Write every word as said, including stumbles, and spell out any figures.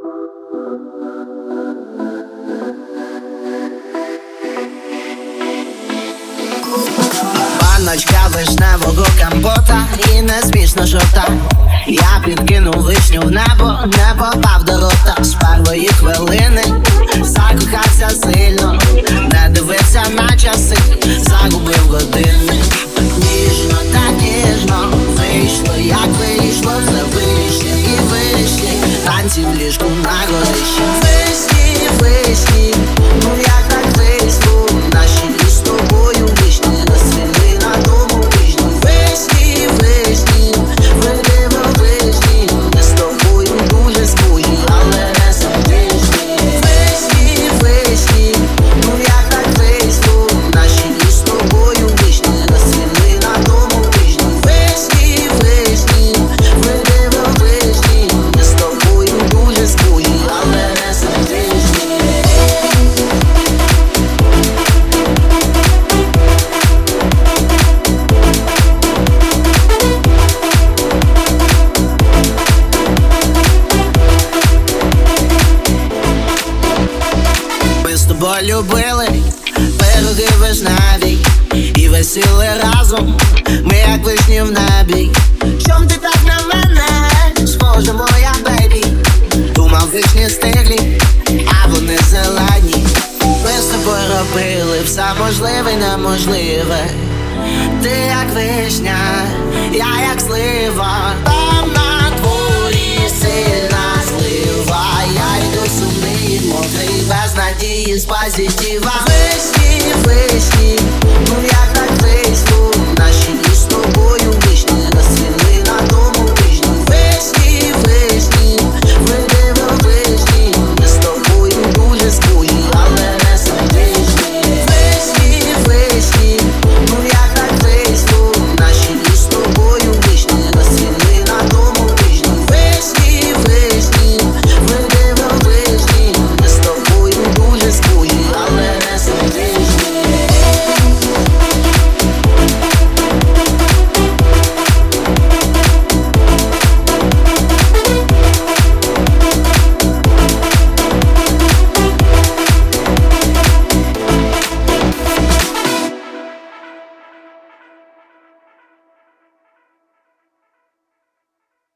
Баночка вишневого компота і не смішно жовта. Я підкинув вишню в небо, не попав до рота. З першої хвилини закохався сильно, не дивився на часи, загубив години. Ніжно та ніжно вийшло, як вийшло, все вище і вище. Танці в ліжку на горищі. Вишні, вишні, ну як так вийшло, наші із тобою вишні розцвіли на тому тижні. Вишні, вишні, видимо вишні, ми з тобою дуже схожі, але не самотужні. Вишні, вишні, ну як так вийшло, наші із тобою вишні розцвіли на тому тижні. Вишні, вишні, видимо вишні, ми з тобою дуже схожі, але не самотужні. Ми з тобою любили пироги вишневі і весіли разом, ми як вишні в небі. Чом ти так на мене схожа, моя бейбі? Думав, вишні стиглі, а вони зелені. Ми з тобою робили все можливе й неможливе. Ти як вишня, я як слива. Там на дворі сильна злива, я йду сумний, мокрий, без надії, з позитива. Вишні, вишні, ну як